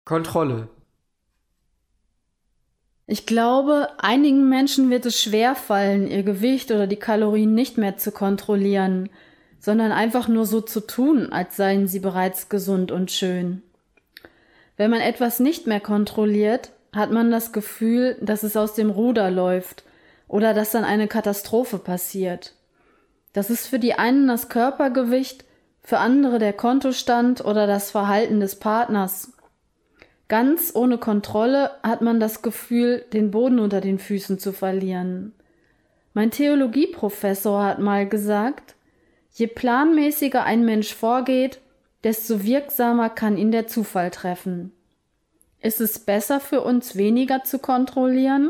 Kontrolle. Ich glaube, einigen Menschen wird es schwerfallen, ihr Gewicht oder die Kalorien nicht mehr zu kontrollieren, sondern einfach nur so zu tun, als seien sie bereits gesund und schön. Wenn man etwas nicht mehr kontrolliert, hat man das Gefühl, dass es aus dem Ruder läuft oder dass dann eine Katastrophe passiert. Das ist für die einen das Körpergewicht, für andere der Kontostand oder das Verhalten des Partners. Ganz ohne Kontrolle hat man das Gefühl, den Boden unter den Füßen zu verlieren. Mein Theologieprofessor hat mal gesagt, je planmäßiger ein Mensch vorgeht, desto wirksamer kann ihn der Zufall treffen. Ist es besser für uns, weniger zu kontrollieren?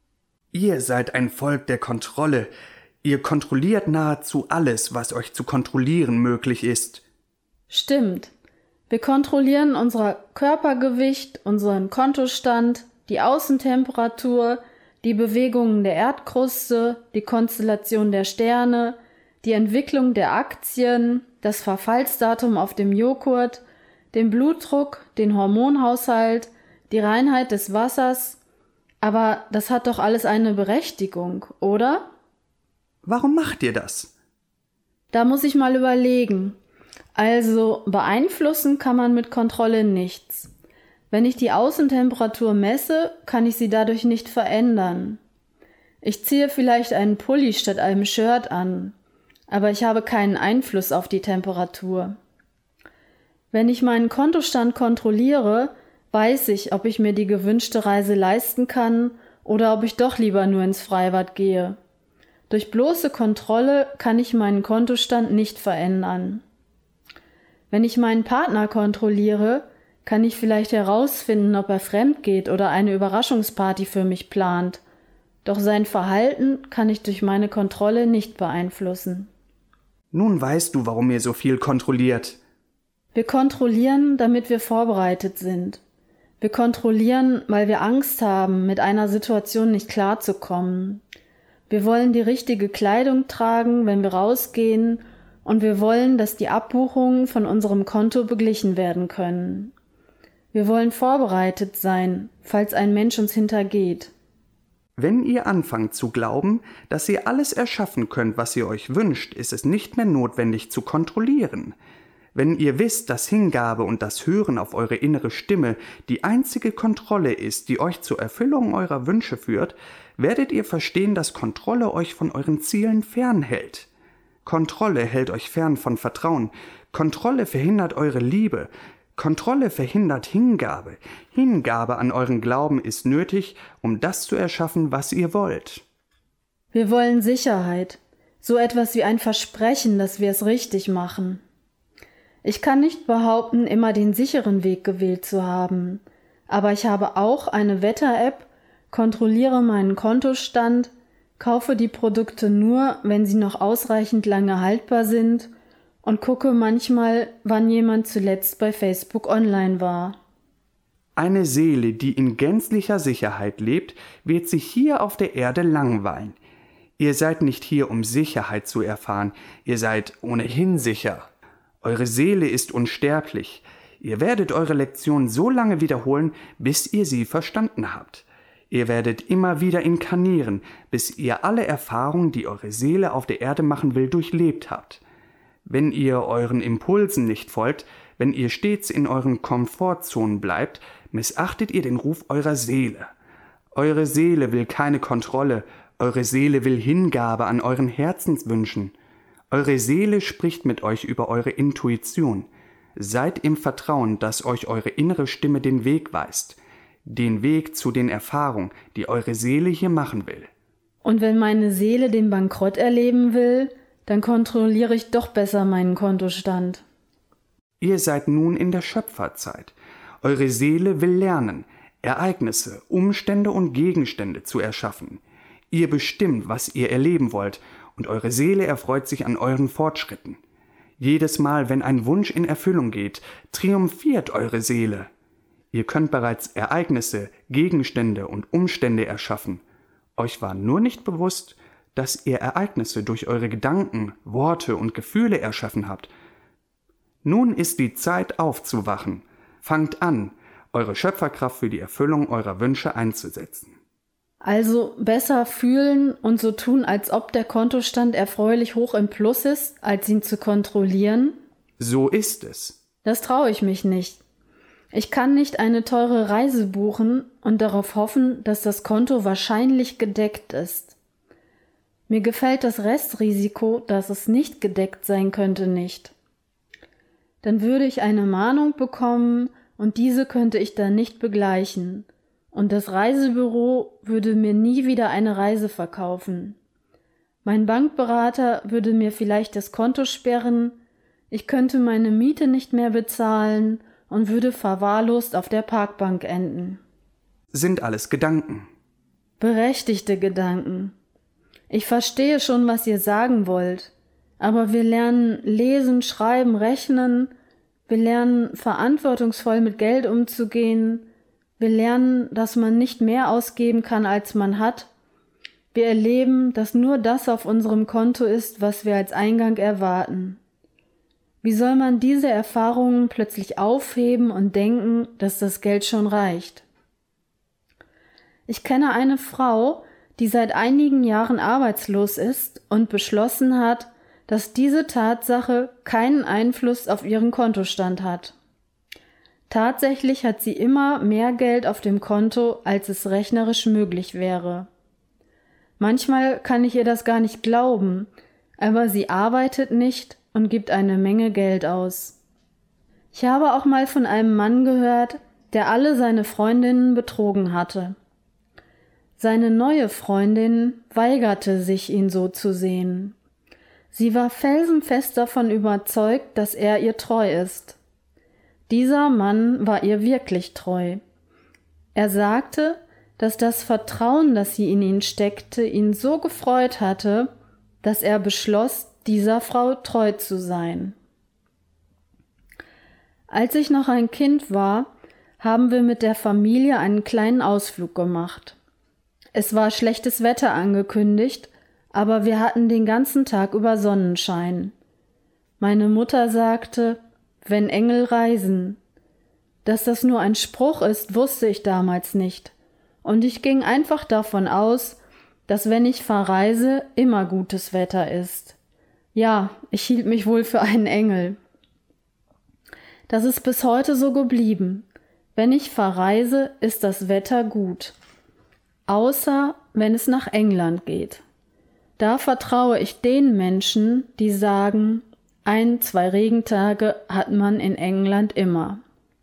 Ihr seid ein Volk der Kontrolle. Ihr kontrolliert nahezu alles, was euch zu kontrollieren möglich ist. Stimmt. Wir kontrollieren unser Körpergewicht, unseren Kontostand, die Außentemperatur, die Bewegungen der Erdkruste, die Konstellation der Sterne, die Entwicklung der Aktien, das Verfallsdatum auf dem Joghurt, den Blutdruck, den Hormonhaushalt, die Reinheit des Wassers. Aber das hat doch alles eine Berechtigung, oder? Warum macht ihr das? Da muss ich mal überlegen. Also beeinflussen kann man mit Kontrolle nichts. Wenn ich die Außentemperatur messe, kann ich sie dadurch nicht verändern. Ich ziehe vielleicht einen Pulli statt einem Shirt an, aber ich habe keinen Einfluss auf die Temperatur. Wenn ich meinen Kontostand kontrolliere, weiß ich, ob ich mir die gewünschte Reise leisten kann oder ob ich doch lieber nur ins Freibad gehe. Durch bloße Kontrolle kann ich meinen Kontostand nicht verändern. Wenn ich meinen Partner kontrolliere, kann ich vielleicht herausfinden, ob er fremd geht oder eine Überraschungsparty für mich plant. Doch sein Verhalten kann ich durch meine Kontrolle nicht beeinflussen. Nun weißt du, warum ihr so viel kontrolliert. Wir kontrollieren, damit wir vorbereitet sind. Wir kontrollieren, weil wir Angst haben, mit einer Situation nicht klarzukommen. Wir wollen die richtige Kleidung tragen, wenn wir rausgehen, und wir wollen, dass die Abbuchungen von unserem Konto beglichen werden können. Wir wollen vorbereitet sein, falls ein Mensch uns hintergeht. Wenn ihr anfangt zu glauben, dass ihr alles erschaffen könnt, was ihr euch wünscht, ist es nicht mehr notwendig zu kontrollieren. Wenn ihr wisst, dass Hingabe und das Hören auf eure innere Stimme die einzige Kontrolle ist, die euch zur Erfüllung eurer Wünsche führt, werdet ihr verstehen, dass Kontrolle euch von euren Zielen fernhält. Kontrolle hält euch fern von Vertrauen. Kontrolle verhindert eure Liebe. Kontrolle verhindert Hingabe. Hingabe an euren Glauben ist nötig, um das zu erschaffen, was ihr wollt. Wir wollen Sicherheit. So etwas wie ein Versprechen, dass wir es richtig machen. Ich kann nicht behaupten, immer den sicheren Weg gewählt zu haben. Aber ich habe auch eine Wetter-App, kontrolliere meinen Kontostand, kaufe die Produkte nur, wenn sie noch ausreichend lange haltbar sind und gucke manchmal, wann jemand zuletzt bei Facebook online war. Eine Seele, die in gänzlicher Sicherheit lebt, wird sich hier auf der Erde langweilen. Ihr seid nicht hier, um Sicherheit zu erfahren, ihr seid ohnehin sicher. Eure Seele ist unsterblich. Ihr werdet eure Lektion so lange wiederholen, bis ihr sie verstanden habt. Ihr werdet immer wieder inkarnieren, bis ihr alle Erfahrungen, die eure Seele auf der Erde machen will, durchlebt habt. Wenn ihr euren Impulsen nicht folgt, wenn ihr stets in euren Komfortzonen bleibt, missachtet ihr den Ruf eurer Seele. Eure Seele will keine Kontrolle, eure Seele will Hingabe an euren Herzenswünschen. Eure Seele spricht mit euch über eure Intuition. Seid im Vertrauen, dass euch eure innere Stimme den Weg weist. Den Weg zu den Erfahrungen, die eure Seele hier machen will. Und wenn meine Seele den Bankrott erleben will, dann kontrolliere ich doch besser meinen Kontostand. Ihr seid nun in der Schöpferzeit. Eure Seele will lernen, Ereignisse, Umstände und Gegenstände zu erschaffen. Ihr bestimmt, was ihr erleben wollt, und eure Seele erfreut sich an euren Fortschritten. Jedes Mal, wenn ein Wunsch in Erfüllung geht, triumphiert eure Seele. Ihr könnt bereits Ereignisse, Gegenstände und Umstände erschaffen. Euch war nur nicht bewusst, dass ihr Ereignisse durch eure Gedanken, Worte und Gefühle erschaffen habt. Nun ist die Zeit aufzuwachen. Fangt an, eure Schöpferkraft für die Erfüllung eurer Wünsche einzusetzen. Also besser fühlen und so tun, als ob der Kontostand erfreulich hoch im Plus ist, als ihn zu kontrollieren? So ist es. Das traue ich mich nicht. Ich kann nicht eine teure Reise buchen und darauf hoffen, dass das Konto wahrscheinlich gedeckt ist. Mir gefällt das Restrisiko, dass es nicht gedeckt sein könnte, nicht. Dann würde ich eine Mahnung bekommen und diese könnte ich dann nicht begleichen. Und das Reisebüro würde mir nie wieder eine Reise verkaufen. Mein Bankberater würde mir vielleicht das Konto sperren, ich könnte meine Miete nicht mehr bezahlen und würde verwahrlost auf der Parkbank enden. Sind alles Gedanken. Berechtigte Gedanken. Ich verstehe schon, was ihr sagen wollt, aber wir lernen lesen, schreiben, rechnen, wir lernen verantwortungsvoll mit Geld umzugehen, wir lernen, dass man nicht mehr ausgeben kann, als man hat. Wir erleben, dass nur das auf unserem Konto ist, was wir als Eingang erwarten. Wie soll man diese Erfahrungen plötzlich aufheben und denken, dass das Geld schon reicht? Ich kenne eine Frau, die seit einigen Jahren arbeitslos ist und beschlossen hat, dass diese Tatsache keinen Einfluss auf ihren Kontostand hat. Tatsächlich hat sie immer mehr Geld auf dem Konto, als es rechnerisch möglich wäre. Manchmal kann ich ihr das gar nicht glauben, aber sie arbeitet nicht und gibt eine Menge Geld aus. Ich habe auch mal von einem Mann gehört, der alle seine Freundinnen betrogen hatte. Seine neue Freundin weigerte sich, ihn so zu sehen. Sie war felsenfest davon überzeugt, dass er ihr treu ist. Dieser Mann war ihr wirklich treu. Er sagte, dass das Vertrauen, das sie in ihn steckte, ihn so gefreut hatte, dass er beschloss, dieser Frau treu zu sein. Als ich noch ein Kind war, haben wir mit der Familie einen kleinen Ausflug gemacht. Es war schlechtes Wetter angekündigt, aber wir hatten den ganzen Tag über Sonnenschein. Meine Mutter sagte, wenn Engel reisen. Dass das nur ein Spruch ist, wusste ich damals nicht. Und ich ging einfach davon aus, dass wenn ich verreise, immer gutes Wetter ist. Ja, ich hielt mich wohl für einen Engel. Das ist bis heute so geblieben. Wenn ich verreise, ist das Wetter gut. Außer wenn es nach England geht. Da vertraue ich den Menschen, die sagen, 1-2 Regentage hat man in England immer.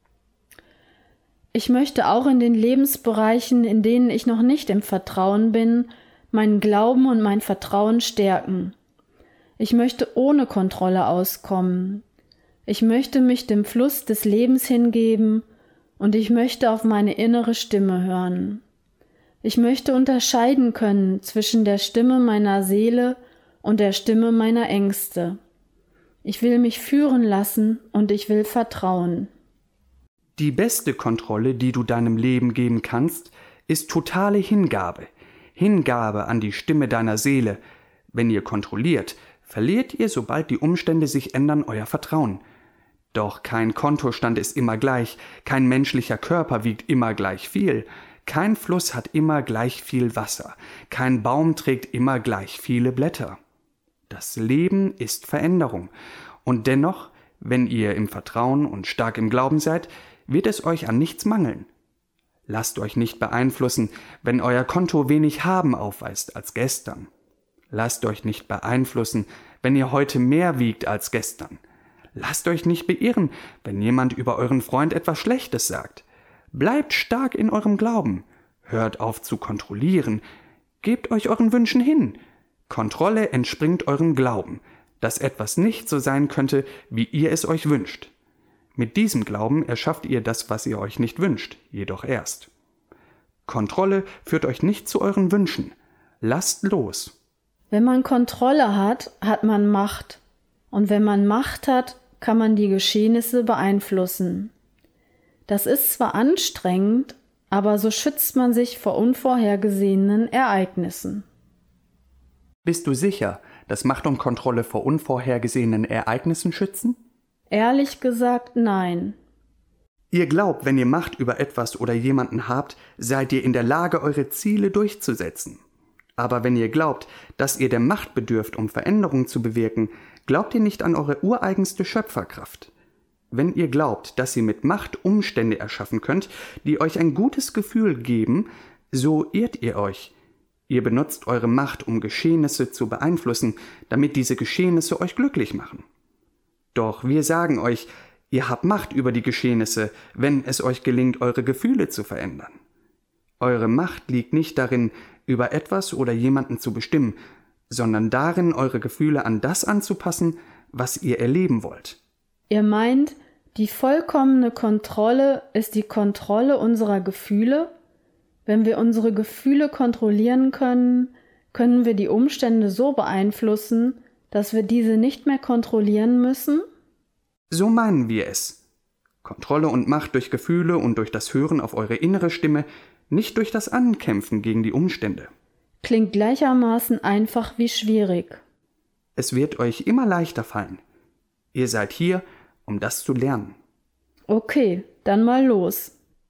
Ich möchte auch in den Lebensbereichen, in denen ich noch nicht im Vertrauen bin, meinen Glauben und mein Vertrauen stärken. Ich möchte ohne Kontrolle auskommen. Ich möchte mich dem Fluss des Lebens hingeben und ich möchte auf meine innere Stimme hören. Ich möchte unterscheiden können zwischen der Stimme meiner Seele und der Stimme meiner Ängste. Ich will mich führen lassen und ich will vertrauen. Die beste Kontrolle, die du deinem Leben geben kannst, ist totale Hingabe. Hingabe an die Stimme deiner Seele. Wenn ihr kontrolliert, verliert ihr, sobald die Umstände sich ändern, euer Vertrauen. Doch kein Kontostand ist immer gleich, kein menschlicher Körper wiegt immer gleich viel, kein Fluss hat immer gleich viel Wasser, kein Baum trägt immer gleich viele Blätter. Das Leben ist Veränderung. Und dennoch, wenn ihr im Vertrauen und stark im Glauben seid, wird es euch an nichts mangeln. Lasst euch nicht beeinflussen, wenn euer Konto wenig Haben aufweist als gestern. Lasst euch nicht beeinflussen, wenn ihr heute mehr wiegt als gestern. Lasst euch nicht beirren, wenn jemand über euren Freund etwas Schlechtes sagt. Bleibt stark in eurem Glauben. Hört auf zu kontrollieren. Gebt euch euren Wünschen hin. Kontrolle entspringt eurem Glauben, dass etwas nicht so sein könnte, wie ihr es euch wünscht. Mit diesem Glauben erschafft ihr das, was ihr euch nicht wünscht, jedoch erst. Kontrolle führt euch nicht zu euren Wünschen. Lasst los. Wenn man Kontrolle hat, hat man Macht. Und wenn man Macht hat, kann man die Geschehnisse beeinflussen. Das ist zwar anstrengend, aber so schützt man sich vor unvorhergesehenen Ereignissen. Bist du sicher, dass Macht und Kontrolle vor unvorhergesehenen Ereignissen schützen? Ehrlich gesagt, nein. Ihr glaubt, wenn ihr Macht über etwas oder jemanden habt, seid ihr in der Lage, eure Ziele durchzusetzen. Aber wenn ihr glaubt, dass ihr der Macht bedürft, um Veränderungen zu bewirken, glaubt ihr nicht an eure ureigenste Schöpferkraft. Wenn ihr glaubt, dass ihr mit Macht Umstände erschaffen könnt, die euch ein gutes Gefühl geben, so irrt ihr euch. Ihr benutzt eure Macht, um Geschehnisse zu beeinflussen, damit diese Geschehnisse euch glücklich machen. Doch wir sagen euch, ihr habt Macht über die Geschehnisse, wenn es euch gelingt, eure Gefühle zu verändern. Eure Macht liegt nicht darin, über etwas oder jemanden zu bestimmen, sondern darin, eure Gefühle an das anzupassen, was ihr erleben wollt. Ihr meint, die vollkommene Kontrolle ist die Kontrolle unserer Gefühle? Wenn wir unsere Gefühle kontrollieren können, können wir die Umstände so beeinflussen, dass wir diese nicht mehr kontrollieren müssen? So meinen wir es. Kontrolle und Macht durch Gefühle und durch das Hören auf eure innere Stimme, nicht durch das Ankämpfen gegen die Umstände. Klingt gleichermaßen einfach wie schwierig. Es wird euch immer leichter fallen. Ihr seid hier, um das zu lernen. Okay, dann mal los.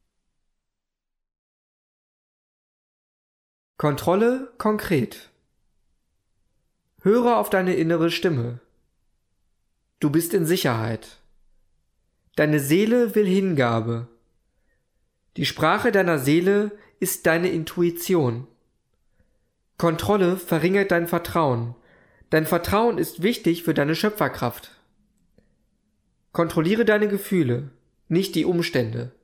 Kontrolle konkret. Höre auf deine innere Stimme. Du bist in Sicherheit. Deine Seele will Hingabe. Die Sprache deiner Seele ist deine Intuition. Kontrolle verringert dein Vertrauen. Dein Vertrauen ist wichtig für deine Schöpferkraft. Kontrolliere deine Gefühle, nicht die Umstände.